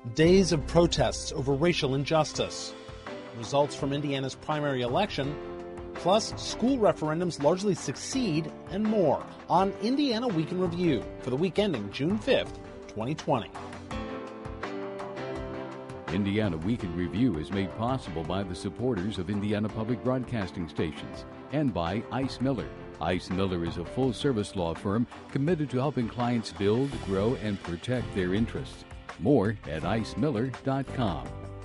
Days of protests over racial injustice. Results from Indiana's primary election. Plus, school referendums largely succeed and more on Indiana Week in Review for the week ending June 5th, 2020. Indiana Week in Review is made possible by the supporters of Indiana Public Broadcasting Stations and by Ice Miller. Ice Miller is a full-service law firm committed to helping clients build, grow, and protect their interests. More at icemiller.com.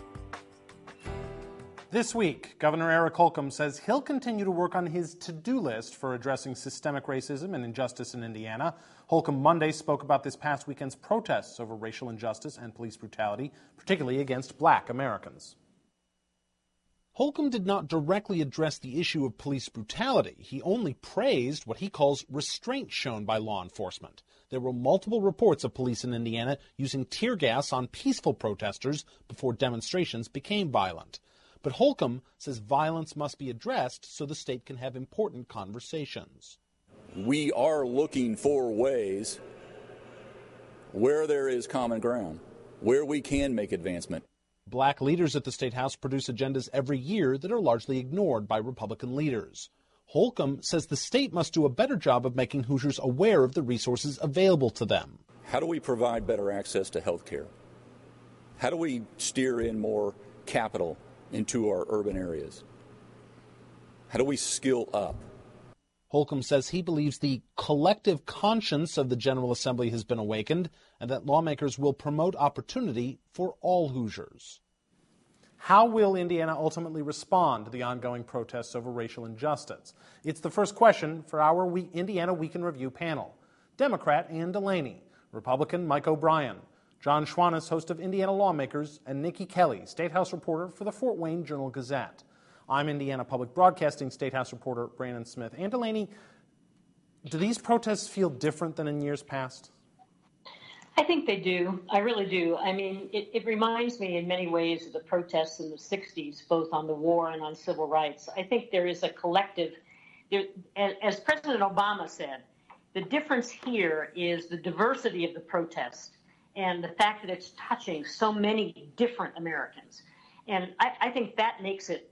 This week, Governor Eric Holcomb says he'll continue to work on his to-do list for addressing systemic racism and injustice in Indiana. Holcomb Monday spoke about this past weekend's protests over racial injustice and police brutality, particularly against black Americans. Holcomb did not directly address the issue of police brutality. He only praised what he calls restraint shown by law enforcement. There were multiple reports of police in Indiana using tear gas on peaceful protesters before demonstrations became violent. But Holcomb says violence must be addressed so the state can have important conversations. We are looking for ways where there is common ground, where we can make advancement. Black leaders at the State House produce agendas every year that are largely ignored by Republican leaders. Holcomb says the state must do a better job of making Hoosiers aware of the resources available to them. How do we provide better access to health care? How do we steer in more capital into our urban areas? How do we skill up? Holcomb says he believes the collective conscience of the General Assembly has been awakened and that lawmakers will promote opportunity for all Hoosiers. How will Indiana ultimately respond to the ongoing protests over racial injustice? It's the first question for our Indiana Week in Review panel. Democrat Ann Delaney, Republican Mike O'Brien, John Schwanitz, host of Indiana Lawmakers, and Nikki Kelly, State House reporter for the Fort Wayne Journal-Gazette. I'm Indiana Public Broadcasting State House reporter Brandon Smith. Ann Delaney, do these protests feel different than in years past? I think they do. I really do. I mean, it reminds me in many ways of the protests in the 60s, both on the war and on civil rights. I think there is a collective, as President Obama said, the difference here is the diversity of the protest and the fact that it's touching so many different Americans. And I think that makes it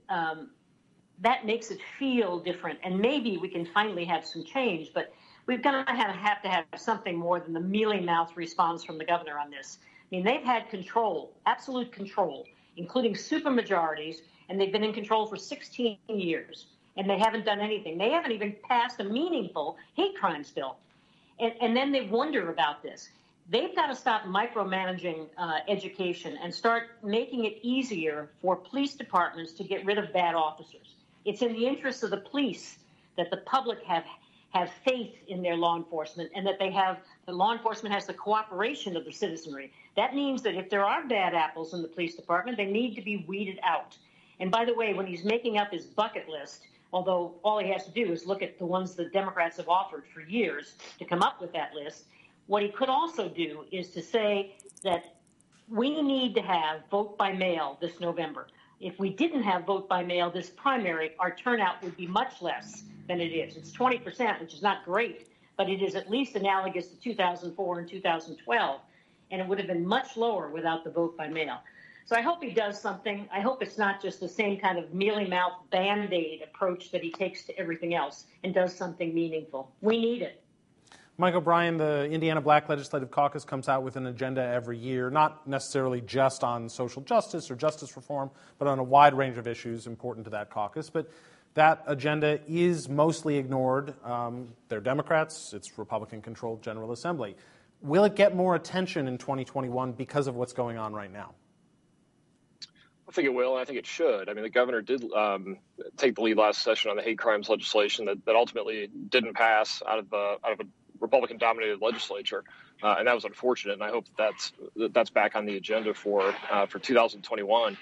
feel different. And maybe we can finally have some change, but we're going to have to have something more than the mealy-mouthed response from the governor on this. I mean, they've had control, absolute control, including supermajorities, and they've been in control for 16 years, and they haven't done anything. They haven't even passed a meaningful hate crimes bill. And then they wonder about this. They've got to stop micromanaging education and start making it easier for police departments to get rid of bad officers. It's in the interest of the police that the public have faith in their law enforcement and that the law enforcement has the cooperation of the citizenry. That means that if there are bad apples in the police department, they need to be weeded out. And by the way, when he's making up his bucket list, although all he has to do is look at the ones the Democrats have offered for years to come up with that list, what he could also do is to say that we need to have vote by mail this November. If we didn't have vote by mail this primary, our turnout would be much less than it is. It's 20%, which is not great, but it is at least analogous to 2004 and 2012, and it would have been much lower without the vote by mail. So I hope he does something. I hope it's not just the same kind of mealy-mouthed Band-Aid approach that he takes to everything else and does something meaningful. We need it. Mike O'Brien, the Indiana Black Legislative Caucus comes out with an agenda every year, not necessarily just on social justice or justice reform, but on a wide range of issues important to that caucus. But that agenda is mostly ignored. They're Democrats. It's Republican-controlled General Assembly. Will it get more attention in 2021 because of what's going on right now? I think it will, and I think it should. I mean, the governor did take the lead last session on the hate crimes legislation that ultimately didn't pass out of a Republican-dominated legislature, and that was unfortunate. And I hope that's back on the agenda for 2021.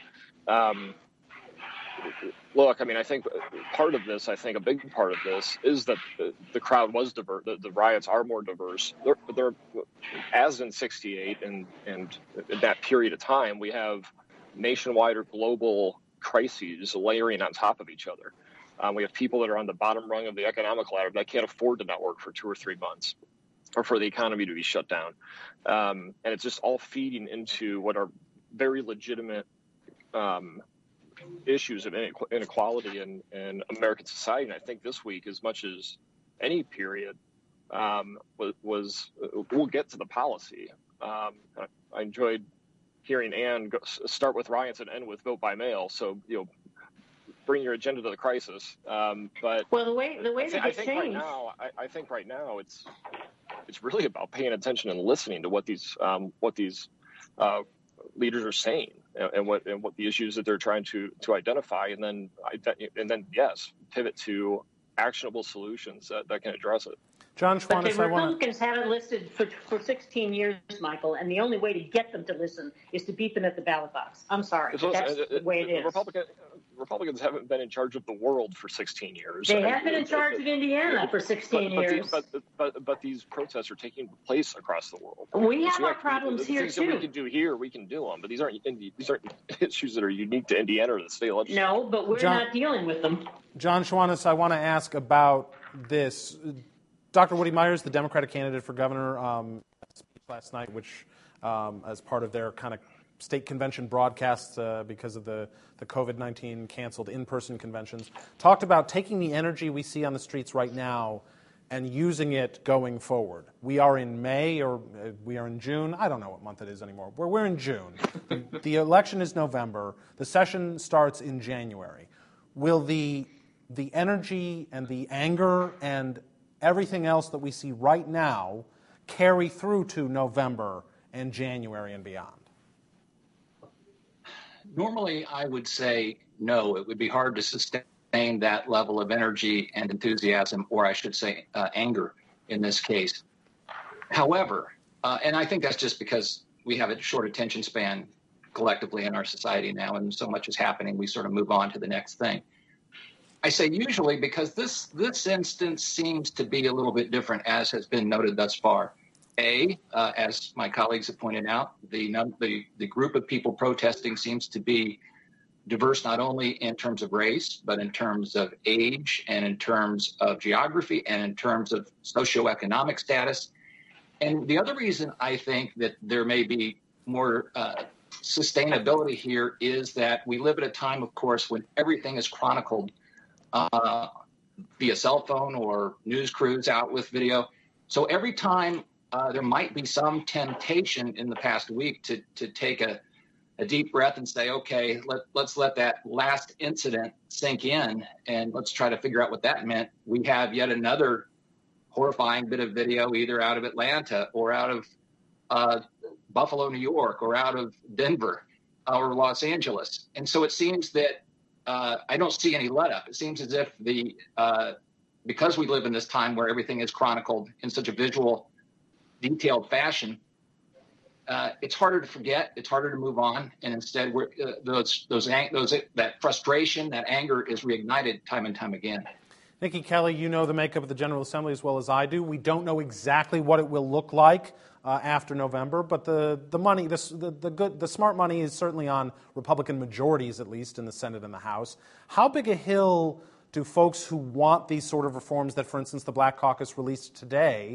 Look, I mean, I think part of this, a big part of this is that the crowd was diverse. The riots are more diverse. They're as in '68 and in that period of time, we have nationwide or global crises layering on top of each other. We have people that are on the bottom rung of the economic ladder that can't afford to not work for 2 or 3 months or for the economy to be shut down. And it's just all feeding into what are very legitimate issues of inequality in American society. And I think this week, as much as any period, we'll get to the policy. I enjoyed hearing Ann start with riots and end with vote by mail. So, bring your agenda to the crisis. But the way that I think right now it's really about paying attention and listening to what these leaders are saying and what the issues that they're trying to identify, and then yes, pivot to actionable solutions that can address it. John Schwantes, but the Republicans haven't listened for 16 years, Michael, and the only way to get them to listen is to beat them at the ballot box. I'm sorry, but that's the way it is. Republicans haven't been in charge of the world for 16 years. They have been in charge of Indiana for 16 years. But these protests are taking place across the world. We have our problems here, things too. That we can do here, we can do them. But these aren't issues that are unique to Indiana or the state legislature. No, but we're not dealing with them. John Schwantes, I want to ask about this. Dr. Woody Myers, the Democratic candidate for governor, last night, which as part of their kind of state convention broadcasts because of the COVID-19 canceled in-person conventions, talked about taking the energy we see on the streets right now and using it going forward. We are in May or we are in June. I don't know what month it is anymore. We're in June. The election is November. The session starts in January. Will the energy and the anger and everything else that we see right now carry through to November and January and beyond? Normally, I would say no. It would be hard to sustain that level of energy and enthusiasm, or I should say anger in this case. However, and I think that's just because we have a short attention span collectively in our society now, and so much is happening, we sort of move on to the next thing. I say usually because this instance seems to be a little bit different, as has been noted thus far. As my colleagues have pointed out, the group of people protesting seems to be diverse not only in terms of race, but in terms of age and in terms of geography and in terms of socioeconomic status. And the other reason I think that there may be more sustainability here is that we live at a time, of course, when everything is chronicled via cell phone or news crews out with video. So every time there might be some temptation in the past week to take a deep breath and say, okay, let's let that last incident sink in and let's try to figure out what that meant. We have yet another horrifying bit of video either out of Atlanta or out of Buffalo, New York, or out of Denver or Los Angeles. And so it seems that I don't see any let up. It seems as if because we live in this time where everything is chronicled in such a visual, detailed fashion, it's harder to forget, it's harder to move on, and instead that frustration, that anger is reignited time and time again. Nikki Kelly, you know the makeup of the General Assembly as well as I do. We don't know exactly what it will look like after November, but the money, the smart money is certainly on Republican majorities, at least in the Senate and the House. How big a hill do folks who want these sort of reforms that, for instance, the Black Caucus released today,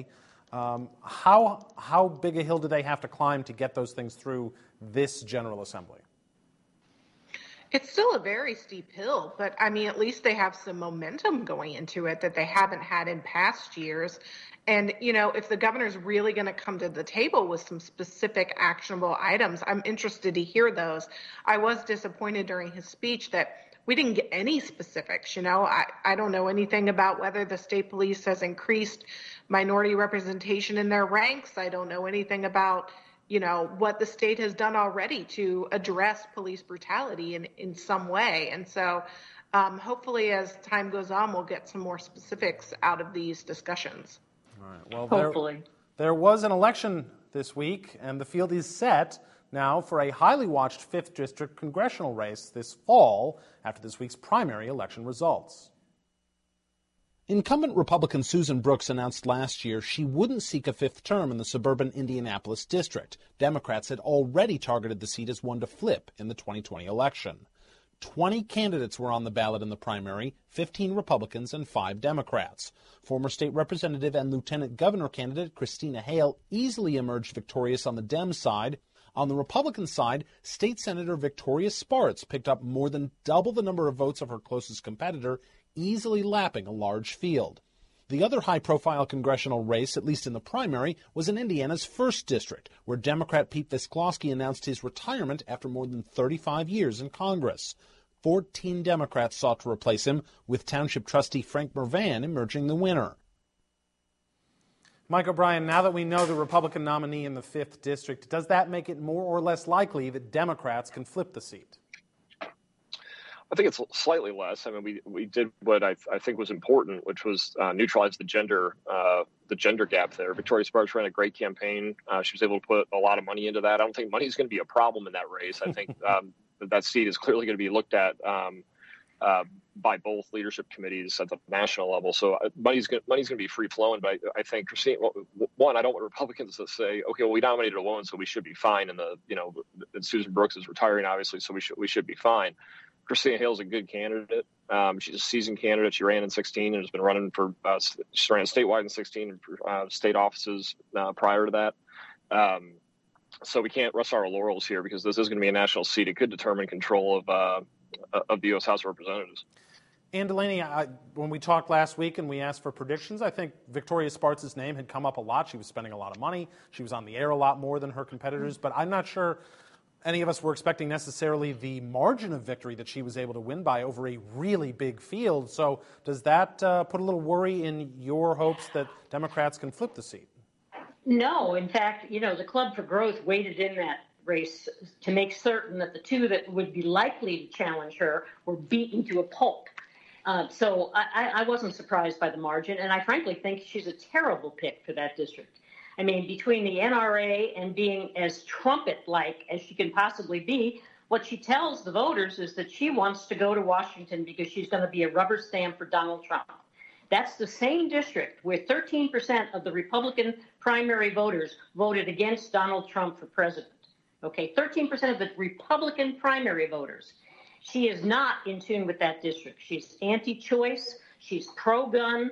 how big a hill do they have to climb to get those things through this General Assembly? It's still a very steep hill, but I mean, at least they have some momentum going into it that they haven't had in past years. And, you know, if the governor's really going to come to the table with some specific actionable items, I'm interested to hear those. I was disappointed during his speech that we didn't get any specifics. You know, I don't know anything about whether the state police has increased minority representation in their ranks. I don't know anything about, you know, what the state has done already to address police brutality in some way. And so hopefully as time goes on, we'll get some more specifics out of these discussions. All right. Well, hopefully. There was an election this week, and the field is set now for a highly watched 5th District congressional race this fall after this week's primary election results. Incumbent Republican Susan Brooks announced last year she wouldn't seek a 5th term in the suburban Indianapolis district. Democrats had already targeted the seat as one to flip in the 2020 election. 20 candidates were on the ballot in the primary, 15 Republicans and 5 Democrats. Former state representative and lieutenant governor candidate Christina Hale easily emerged victorious on the Dem side. On the Republican side, State Senator Victoria Spartz picked up more than double the number of votes of her closest competitor, easily lapping a large field. The other high-profile congressional race, at least in the primary, was in Indiana's 1st District, where Democrat Pete Visclosky announced his retirement after more than 35 years in Congress. 14 Democrats sought to replace him, with Township Trustee Frank Mervan emerging the winner. Mike O'Brien, now that we know the Republican nominee in the 5th District, does that make it more or less likely that Democrats can flip the seat? I think it's slightly less. I mean, we did what I think was important, which was neutralize the gender gap there. Victoria Spartz ran a great campaign. She was able to put a lot of money into that. I don't think money is going to be a problem in that race. I think that seat is clearly going to be looked at by both leadership committees at the national level. So money's going to be free flowing. But I think Christine, one, I don't want Republicans to say, okay, well, we nominated a woman, so we should be fine. And and Susan Brooks is retiring, obviously, so we should be fine. Christina Hale's a good candidate. She's a seasoned candidate. She ran in 2016 and has been running for she ran statewide in 2016 and for state offices prior to that. So we can't rest our laurels here because this is going to be a national seat. It could determine control of the U.S. House of Representatives. And Delaney, when we talked last week and we asked for predictions, I think Victoria Spartz's name had come up a lot. She was spending a lot of money. She was on the air a lot more than her competitors. But I'm not sure any of us were expecting necessarily the margin of victory that she was able to win by over a really big field. So does that put a little worry in your hopes that Democrats can flip the seat? No. In fact, the Club for Growth waited in that race to make certain that the two that would be likely to challenge her were beaten to a pulp. So I wasn't surprised by the margin, and I frankly think she's a terrible pick for that district. I mean, between the NRA and being as trumpet-like as she can possibly be, what she tells the voters is that she wants to go to Washington because she's going to be a rubber stamp for Donald Trump. That's the same district where 13% of the Republican primary voters voted against Donald Trump for president. Okay, 13% of the Republican primary voters. She is not in tune with that district. She's anti-choice. She's pro-gun.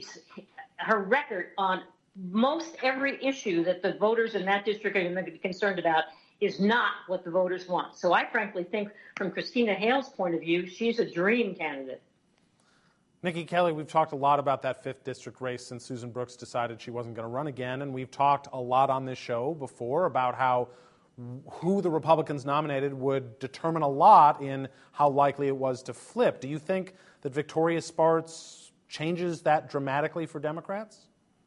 Her record on most every issue that the voters in that district are going to be concerned about is not what the voters want. So I frankly think from Christina Hale's point of view, she's a dream candidate. Nikki Kelly, we've talked a lot about that 5th District race since Susan Brooks decided she wasn't going to run again. And we've talked a lot on this show before about how who the Republicans nominated would determine a lot in how likely it was to flip. Do you think that Victoria Spartz changes that dramatically for Democrats?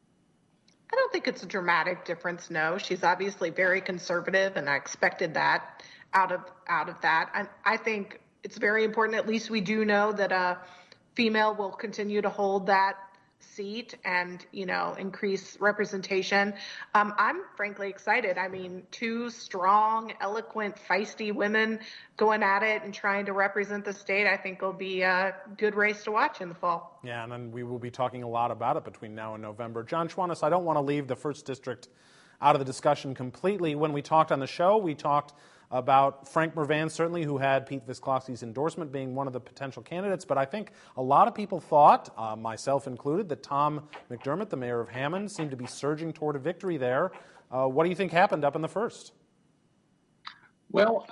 I don't think it's a dramatic difference, no. She's obviously very conservative, and I expected that out of that. I think it's very important, at least we do know that a female will continue to hold that seat and, increase representation. I'm frankly excited. I mean, two strong, eloquent, feisty women going at it and trying to represent the state, I think will be a good race to watch in the fall. Yeah, and then we will be talking a lot about it between now and November. John Schwantes, I don't want to leave the 1st District out of the discussion completely. When we talked on the show, we talked about Frank Mervan, certainly, who had Pete Visclosky's endorsement, being one of the potential candidates. But I think a lot of people thought, myself included, that Tom McDermott, the mayor of Hammond, seemed to be surging toward a victory there. What do you think happened up in the 1st? Well,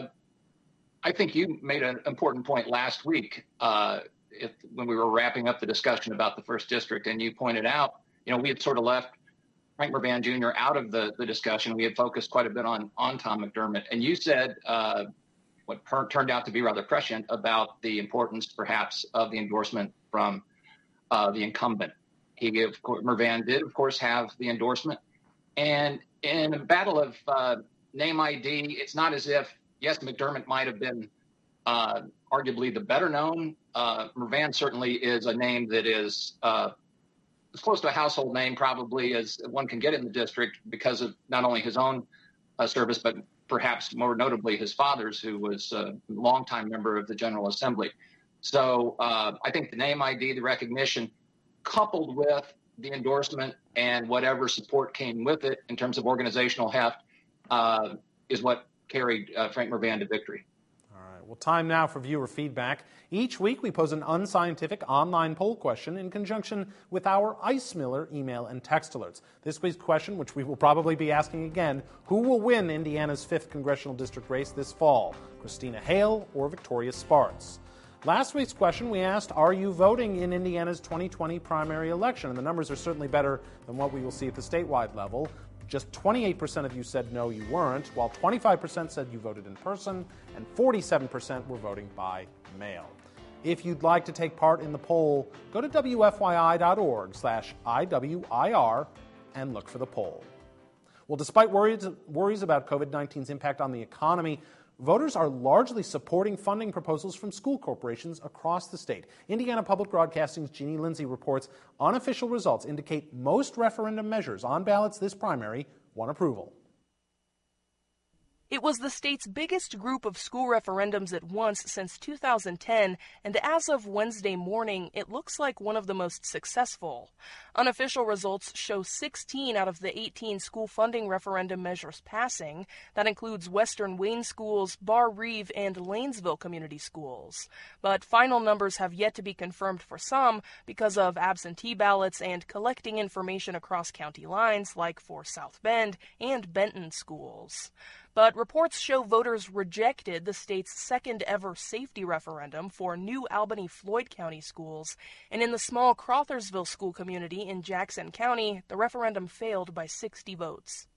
I think you made an important point last week when we were wrapping up the discussion about the 1st District, and you pointed out, we had sort of left Frank Mervan Jr. out of the discussion. We had focused quite a bit on Tom McDermott. And you said what turned out to be rather prescient about the importance, perhaps, of the endorsement from the incumbent. Mervan did, of course, have the endorsement. And in a battle of name ID, it's not as if, yes, McDermott might have been arguably the better known. Mervan certainly is a name that is as close to a household name probably as one can get in the district because of not only his own service, but perhaps more notably his father's, who was a longtime member of the General Assembly. So I think the name ID, the recognition, coupled with the endorsement and whatever support came with it in terms of organizational heft, is what carried Frank Mervan to victory. Well, time now for viewer feedback. Each week we pose an unscientific online poll question in conjunction with our Ice Miller email and text alerts. This week's question, which we will probably be asking again, who will win Indiana's 5th congressional district race this fall? Christina Hale or Victoria Spartz? Last week's question, we asked, are you voting in Indiana's 2020 primary election? And the numbers are certainly better than what we will see at the statewide level. Just 28% of you said no, you weren't, while 25% said you voted in person, and 47% were voting by mail. If you'd like to take part in the poll, go to wfyi.org/IWIR and look for the poll. Well, despite worries about COVID-19's impact on the economy, voters are largely supporting funding proposals from school corporations across the state. Indiana Public Broadcasting's Jeannie Lindsay reports unofficial results indicate most referendum measures on ballots this primary won approval. It was the state's biggest group of school referendums at once since 2010, and as of Wednesday morning, it looks like one of the most successful. Unofficial results show 16 out of the 18 school funding referendum measures passing. That includes Western Wayne Schools, Bar Reeve, and Lanesville Community Schools. But final numbers have yet to be confirmed for some because of absentee ballots and collecting information across county lines, like for South Bend and Benton schools. But reports show voters rejected the state's second ever safety referendum for new Albany-Floyd County schools. And in the small Crothersville school community in Jackson County, the referendum failed by 60 votes.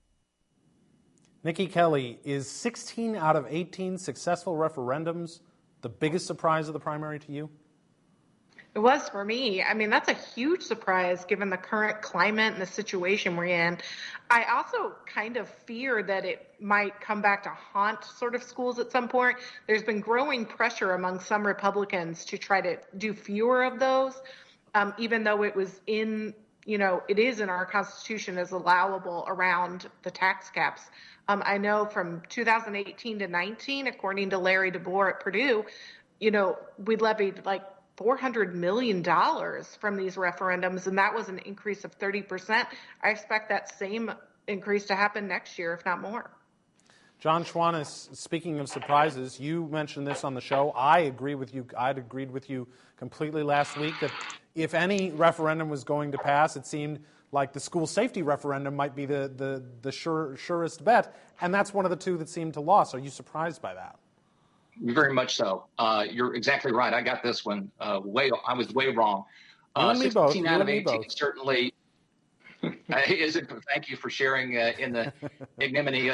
Nikki Kelly, is 16 out of 18 successful referendums the biggest surprise of the primary to you? It was for me. I mean, that's a huge surprise given the current climate and the situation we're in. I also kind of fear that it might come back to haunt sort of schools at some point. There's been growing pressure among some Republicans to try to do fewer of those, even though it was it is in our Constitution as allowable around the tax caps. I know from 2018 to 19, according to Larry DeBoer at Purdue, we levied like $400 million from these referendums, and that was an increase of 30%. I expect that same increase to happen next year, if not more. John Schwannis, speaking of surprises, you mentioned this on the show. I agree with you. I'd agreed with you completely last week that if any referendum was going to pass, it seemed like the school safety referendum might be the surest bet, and that's one of the two that seemed to lose. Are you surprised by that? Very much so. You're exactly right. I got this one I was way wrong. 16 out of 18 certainly. Thank you for sharing in the ignominy,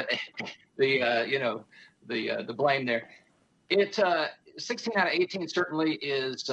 the blame there. 16 out of 18 certainly is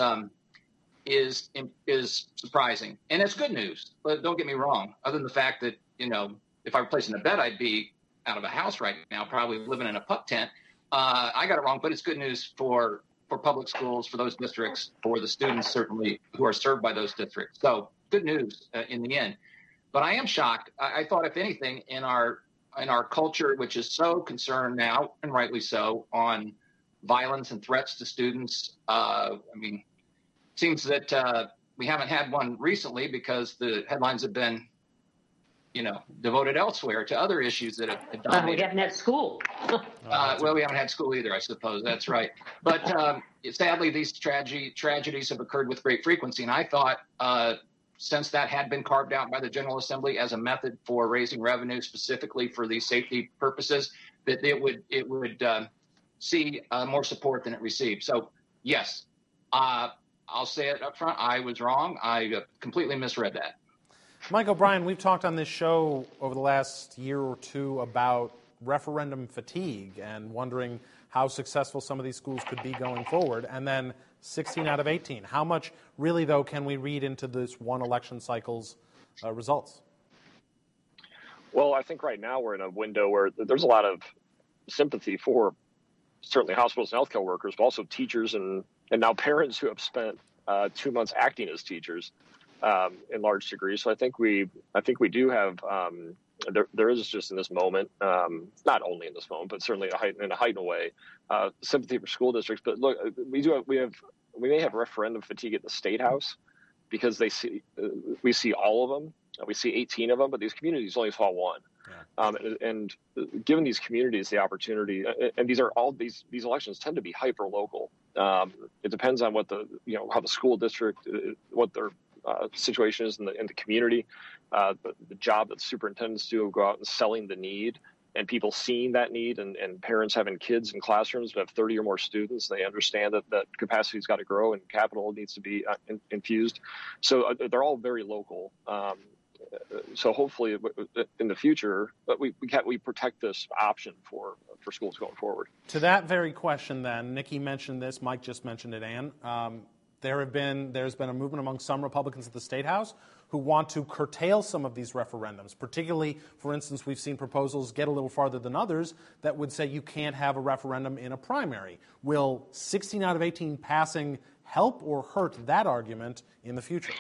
surprising, and it's good news. But don't get me wrong. Other than the fact that if I were placing a bet, I'd be out of a house right now, probably living in a pup tent. I got it wrong, but it's good news for public schools, for those districts, for the students certainly who are served by those districts. So good news in the end. But I am shocked. I thought, if anything, in our culture, which is so concerned now, and rightly so, on violence and threats to students, it seems that we haven't had one recently because the headlines have been devoted elsewhere to other issues that have dominated. We haven't had school. We haven't had school either, I suppose. That's right. But sadly, these tragedies have occurred with great frequency. And I thought, since that had been carved out by the General Assembly as a method for raising revenue specifically for these safety purposes, that it would see more support than it received. So, yes, I'll say it up front. I was wrong. I completely misread that. Mike O'Brien, we've talked on this show over the last year or two about referendum fatigue and wondering how successful some of these schools could be going forward. And then 16 out of 18. How much really, though, can we read into this one election cycle's results? Well, I think right now we're in a window where there's a lot of sympathy for certainly hospitals and healthcare workers, but also teachers and now parents who have spent 2 months acting as teachers. In large degree. So I think we do have, there is just in this moment, not only in this moment, but certainly in a heightened way, sympathy for school districts. But look, we may have referendum fatigue at the State House because we see all of them. We see 18 of them, but these communities only saw one. And given these communities the opportunity, and these elections tend to be hyper local. It depends on what how the school district, what their situation is in the community, the job that the superintendents do of go out and selling the need, and people seeing that need, and parents having kids in classrooms that have 30 or more students. They understand that capacity's got to grow and capital needs to be infused. So they're all very local. So hopefully in the future, but we protect this option for schools going forward. To that very question then, Nikki mentioned this, Mike just mentioned it, Ann. There's been a movement among some Republicans at the State House who want to curtail some of these referendums. Particularly, for instance, we've seen proposals get a little farther than others that would say you can't have a referendum in a primary. Will 16 out of 18 passing help or hurt that argument in the future?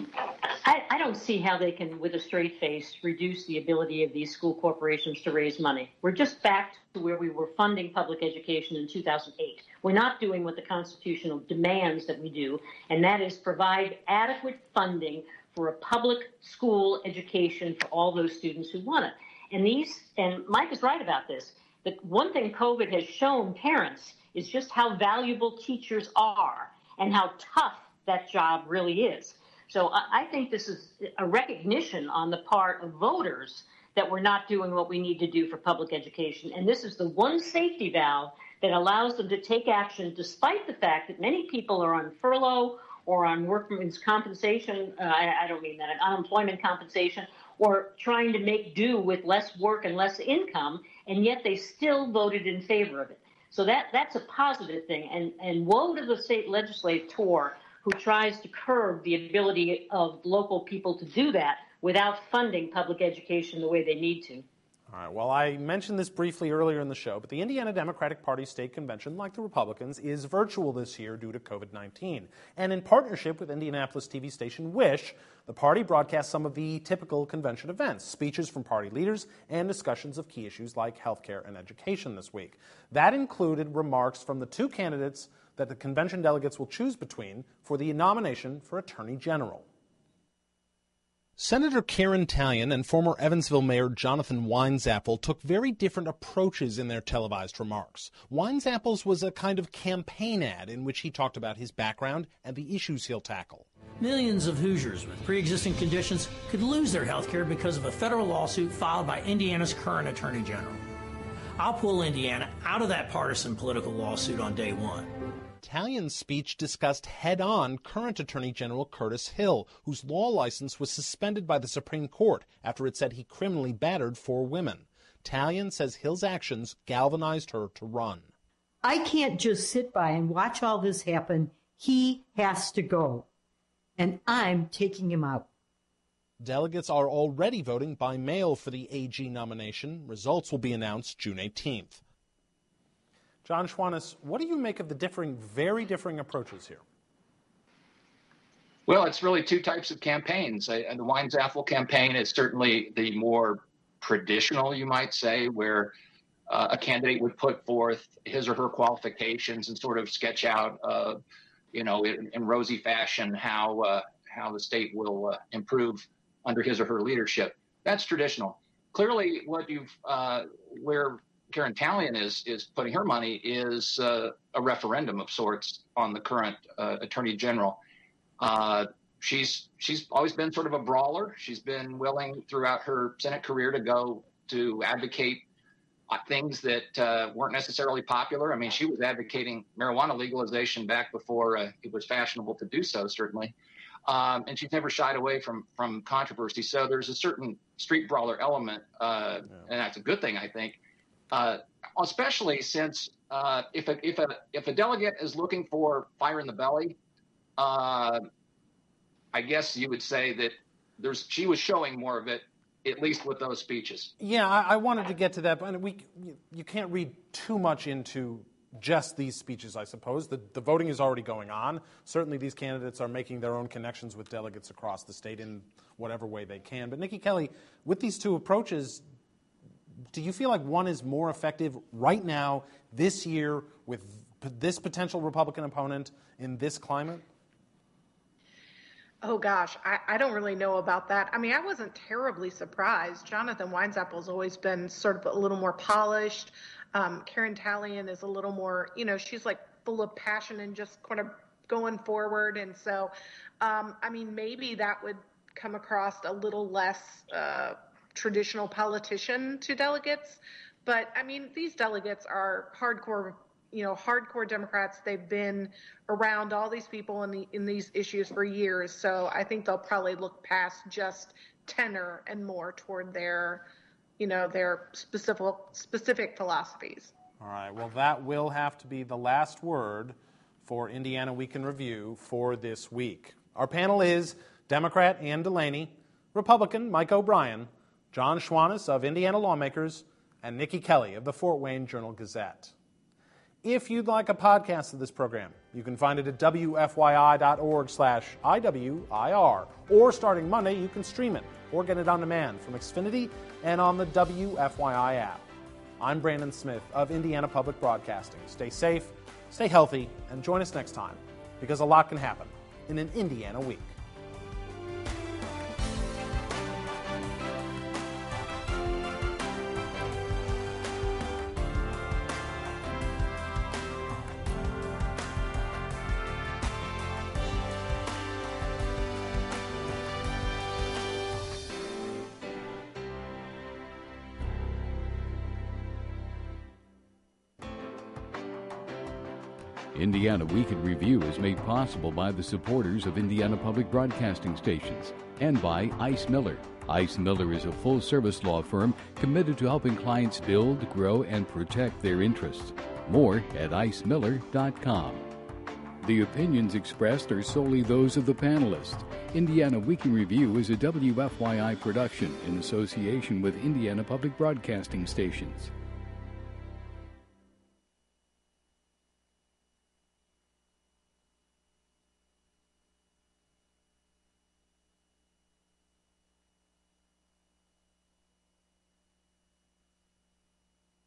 I don't see how they can, with a straight face, reduce the ability of these school corporations to raise money. We're just back to where we were funding public education in 2008. We're not doing what the Constitution demands that we do, and that is provide adequate funding for a public school education for all those students who want it. And Mike is right about this. The one thing COVID has shown parents is just how valuable teachers are and how tough that job really is. So I think this is a recognition on the part of voters that we're not doing what we need to do for public education. And this is the one safety valve that allows them to take action despite the fact that many people are on furlough or on workman's compensation, I don't mean that, unemployment compensation, or trying to make do with less work and less income, and yet they still voted in favor of it. So that's a positive thing. And woe to the state legislator who tries to curb the ability of local people to do that without funding public education the way they need to. All right, well, I mentioned this briefly earlier in the show, but the Indiana Democratic Party State Convention, like the Republicans, is virtual this year due to COVID-19. And in partnership with Indianapolis TV station Wish, the party broadcast some of the typical convention events, speeches from party leaders, and discussions of key issues like healthcare and education this week. That included remarks from the two candidates that the convention delegates will choose between for the nomination for Attorney General. Senator Karen Tallian and former Evansville Mayor Jonathan Weinzapfel took very different approaches in their televised remarks. Weinzapfel's was a kind of campaign ad in which he talked about his background and the issues he'll tackle. Millions of Hoosiers with pre-existing conditions could lose their health care because of a federal lawsuit filed by Indiana's current Attorney General. I'll pull Indiana out of that partisan political lawsuit on day one. Tallian's speech discussed head-on current Attorney General Curtis Hill, whose law license was suspended by the Supreme Court after it said he criminally battered 4 women. Tallian says Hill's actions galvanized her to run. I can't just sit by and watch all this happen. He has to go, and I'm taking him out. Delegates are already voting by mail for the AG nomination. Results will be announced June 18th. John Schwantes, what do you make of the very differing approaches here? Well, it's really two types of campaigns. The Weinzapfel campaign is certainly the more traditional, you might say, where a candidate would put forth his or her qualifications and sort of sketch out, in rosy fashion how the state will improve under his or her leadership. That's traditional. Clearly, where Karen Tallian is putting her money is a referendum of sorts on the current Attorney General. She's always been sort of a brawler. She's been willing throughout her Senate career to go to advocate things that weren't necessarily popular. I mean, she was advocating marijuana legalization back before it was fashionable to do so, certainly. And she's never shied away from controversy. So there's a certain street brawler element, and that's a good thing, I think. Especially since if a delegate is looking for fire in the belly, I guess you would say that she was showing more of it, at least with those speeches. Yeah, I wanted to get to that, but you can't read too much into just these speeches, I suppose. The voting is already going on. Certainly these candidates are making their own connections with delegates across the state in whatever way they can. But Nikki Kelly, with these two approaches, do you feel like one is more effective right now, this year, with this potential Republican opponent in this climate? Oh, gosh, I don't really know about that. I mean, I wasn't terribly surprised. Jonathan Weinzappel's always been sort of a little more polished. Karen Tallien is a little more, she's like full of passion and just kind of going forward. And so, I mean, maybe that would come across a little less traditional politician to delegates. But, I mean, these delegates are hardcore Democrats. They've been around all these people in these issues for years. So I think they'll probably look past just tenor and more toward their specific philosophies. All right. Well, that will have to be the last word for Indiana Week in Review for this week. Our panel is Democrat Ann Delaney, Republican Mike O'Brien, John Schwannis of Indiana Lawmakers, and Nikki Kelly of the Fort Wayne Journal-Gazette. If you'd like a podcast of this program, you can find it at wfyi.org/IWIR, or starting Monday, you can stream it or get it on demand from Xfinity and on the WFYI app. I'm Brandon Smith of Indiana Public Broadcasting. Stay safe, stay healthy, and join us next time, because a lot can happen in an Indiana week. Indiana Week in Review is made possible by the supporters of Indiana Public Broadcasting Stations and by Ice Miller. Ice Miller is a full-service law firm committed to helping clients build, grow, and protect their interests. More at icemiller.com. The opinions expressed are solely those of the panelists. Indiana Week in Review is a WFYI production in association with Indiana Public Broadcasting Stations.